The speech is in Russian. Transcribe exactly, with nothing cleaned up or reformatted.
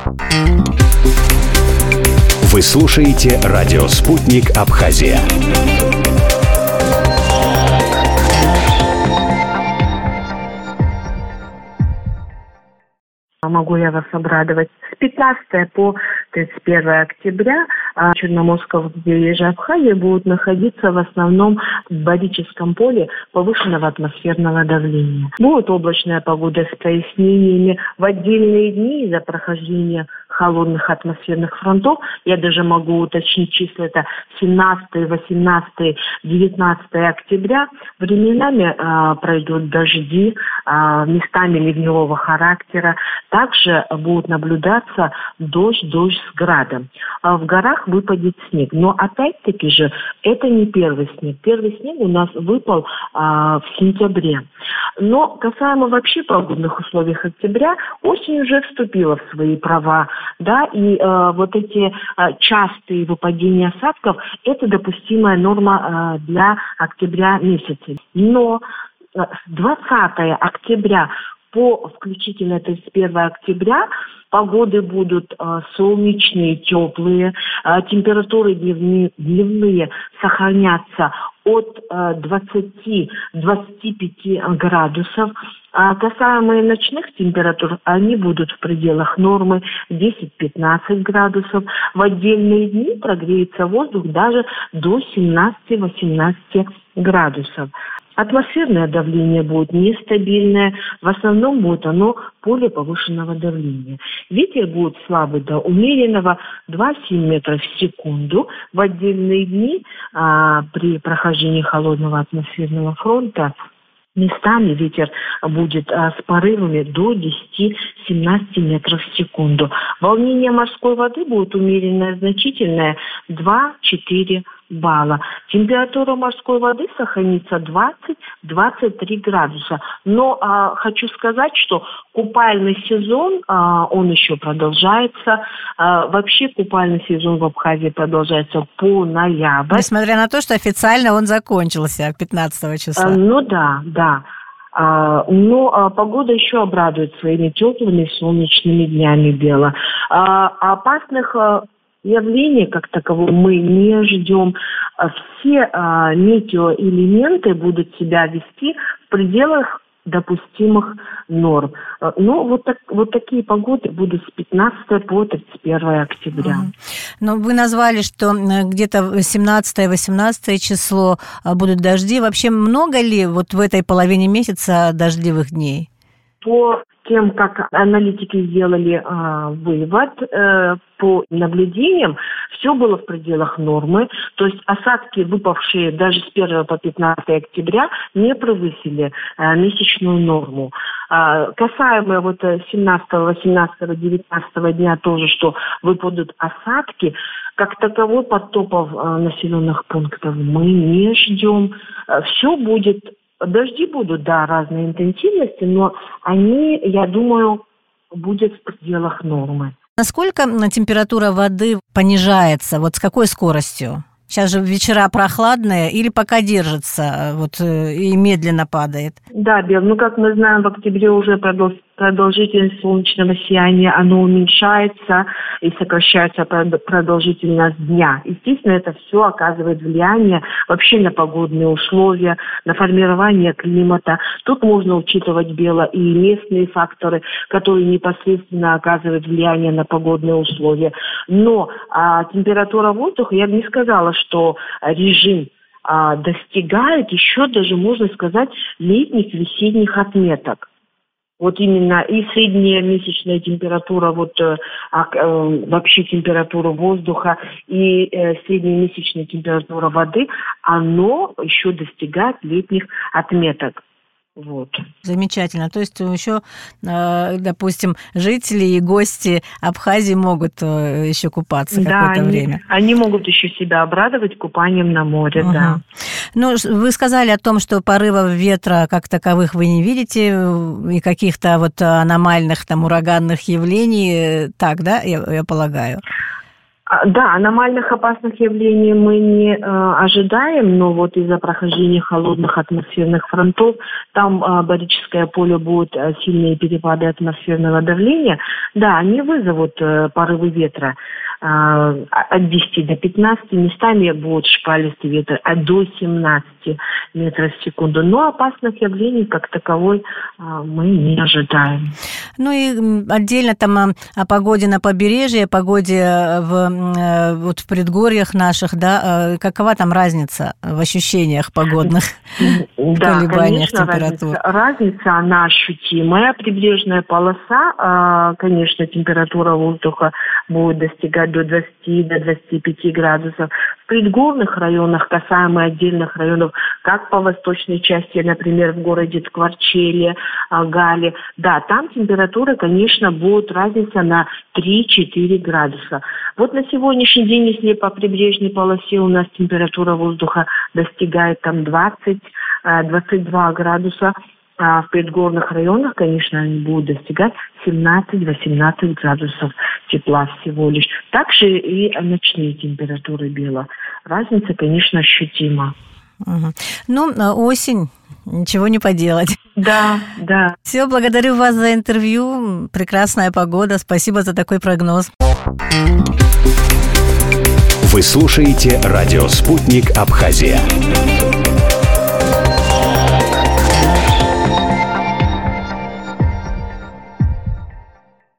Вы слушаете радио «Спутник Абхазия». Могу я вас обрадовать. С пятнадцатого по тридцать первое октября Черноморского побережья Абхазии будут находиться в основном в барическом поле повышенного атмосферного давления. Будет облачная погода с прояснениями. В отдельные дни из-за прохождения холодных атмосферных фронтов, я даже могу уточнить числа, это семнадцатое, восемнадцатое, девятнадцатое октября, временами э, пройдут дожди, э, местами ливневого характера. Также будут наблюдаться дождь, дождь с градом. А в горах выпадет снег. Но опять-таки же это не первый снег. Первый снег у нас выпал а, в сентябре. Но касаемо вообще погодных условий октября, осень уже вступила в свои права. Да, и а, вот эти а, частые выпадения осадков – это допустимая норма а, для октября месяца. Но а, с двадцатого октября по включительно тридцать первое октября погоды будут э, солнечные, теплые, э, температуры дневные, дневные сохранятся от э, двадцати до двадцати пяти градусов. А касаемые ночных температур, они будут в пределах нормы десять-пятнадцать градусов. В отдельные дни прогреется воздух даже до семнадцати-восемнадцати градусов. Атмосферное давление будет нестабильное, в основном будет оно поле повышенного давления. Ветер будет слабый до умеренного два-семь метров в секунду. В отдельные дни а, при прохождении холодного атмосферного фронта местами ветер будет а, с порывами до десяти-семнадцати метров в секунду. Волнение морской воды будет умеренное, значительное два-четыре балла. Температура морской воды сохранится двадцать-двадцать три градуса. Но а, хочу сказать, что купальный сезон, а, он еще продолжается. А, вообще купальный сезон в Абхазии продолжается по ноябрь. Несмотря на то, что официально он закончился пятнадцатого числа. А, ну да, да. А, но а, погода еще обрадует своими теплыми солнечными днями, Бела. А, опасных а, явления как такового мы не ждем. Все а, метеоэлементы будут себя вести в пределах допустимых норм. Ну, вот, так, вот такие погоды будут с пятнадцатого по тридцать первое октября. Mm-hmm. Но вы назвали, что где-то семнадцатое-восемнадцатое число будут дожди. Вообще много ли вот в этой половине месяца дождливых дней? По тем, как аналитики сделали э, вывод, э, по наблюдениям, все было в пределах нормы. То есть осадки, выпавшие даже с первого по пятнадцатое октября, не превысили э, месячную норму. А, касаемо вот семнадцатого, восемнадцатого, девятнадцатого дня тоже, что выпадут осадки, как таковой подтопов э, населенных пунктов мы не ждем. Все будет. Дожди будут, да, разной интенсивности, но они, я думаю, будут в пределах нормы. Насколько температура воды понижается? Вот с какой скоростью? Сейчас же вечера прохладные или пока держится вот, и медленно падает? Да, Бел, ну как мы знаем, в октябре уже продолж... продолжительность солнечного сияния, оно уменьшается и сокращается продолжительность дня. Естественно, это все оказывает влияние вообще на погодные условия, на формирование климата. Тут можно учитывать, Бела, и местные факторы, которые непосредственно оказывают влияние на погодные условия. Но а, температура воздуха, я бы не сказала, что режим а, достигает еще даже, можно сказать, летних, весенних отметок. Вот именно и средняя месячная температура, вот э, э, вообще температура воздуха и э, средняя месячная температура воды, оно еще достигает летних отметок. Вот. Замечательно. То есть еще, допустим, жители и гости Абхазии могут еще купаться да, какое-то они, время. Они могут еще себя обрадовать купанием на море, угу. Да. Ну, вы сказали о том, что порывов ветра как таковых вы не видите и каких-то вот аномальных там ураганных явлений. Так, да, я, я полагаю? Да, аномальных опасных явлений мы не э, ожидаем, но вот из-за прохождения холодных атмосферных фронтов там э, барическое поле будет э, сильные перепады атмосферного давления. Да, они вызовут э, порывы ветра э, от десяти до пятнадцати, местами будет шквалистый ветер от до семнадцати метров в секунду. Но опасных явлений как таковой э, мы не ожидаем. Ну и отдельно там о, о погоде на побережье, о погоде в вот в предгорьях наших, да, какова там разница в ощущениях погодных, в да, колебаниях конечно, температур? Разница, разница, она ощутимая. Прибрежная полоса, конечно, температура воздуха будет достигать до двадцати, до двадцати пяти градусов. В предгорных районах, касаемо отдельных районов, как по восточной части, например, в городе Ткварчеле, Гале, да, там температура, конечно, будет разница на три-четыре градуса. Вот на сегодняшний день, если по прибрежной полосе у нас температура воздуха достигает там двадцать-двадцать два градуса, а в предгорных районах, конечно, они будут достигать семнадцать-восемнадцать градусов тепла всего лишь. Также и ночные температуры бела. Разница, конечно, ощутима. Угу. Ну, осень, ничего не поделать. Да, да. Все, благодарю вас за интервью. Прекрасная погода. Спасибо за такой прогноз. Вы слушаете радио «Спутник Абхазия».